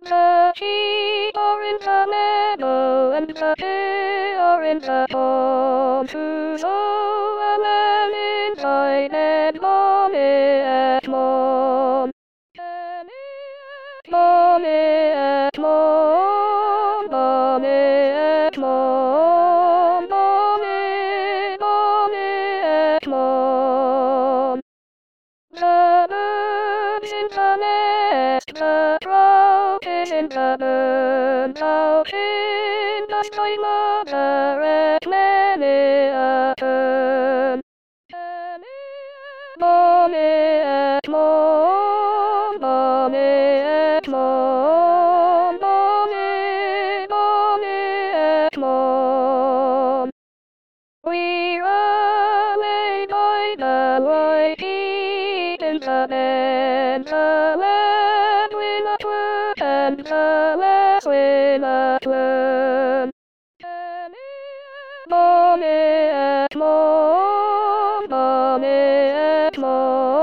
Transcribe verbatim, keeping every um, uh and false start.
The sheep are in the meadow, and the hay are in the pond. To sow a man inside and mommy at mom. Mommy at mom, mommy at mom, mommy, mommy at mom. The bird's in the nest, the trout is in the burn, out in the sky mother at many a turn. Mommy at mom, mommy at mom, mommy, mommy at mom. We are made by the white heat in the land, the land will not work and the land will not learn. Mommy at mom, mommy at mom.